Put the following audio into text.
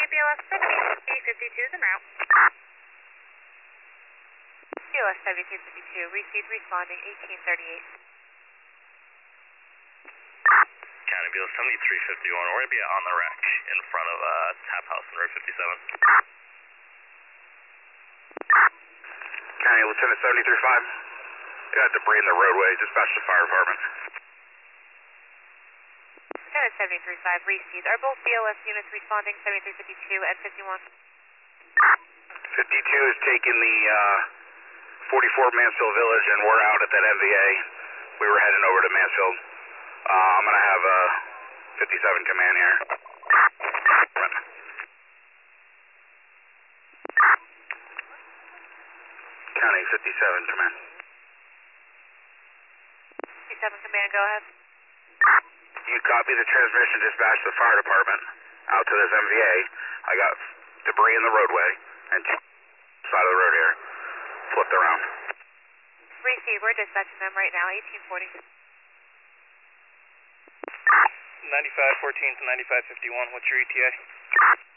BLS 7352 is en route. BLS 7352, received responding 1838. County BLS 7351, we're going to be on the wreck in front of Tap House on Road 57. County Lieutenant 735. Got debris in the roadway, dispatch the fire department. Lieutenant 735, received. Are both BLS units responding 7352 and 51? 52 is taking the 44 Mansfield Village, and we're out at that MVA. We were heading over to Mansfield. I'm going to have 57 command here. County 57 command. 57 command, go ahead. You copy the transmission, dispatch the fire department out to this MVA. I got debris in the roadway and side of the road here. Flipped around. Receive, we're dispatching them right now, 1840. 9514 to 9551, what's your ETA?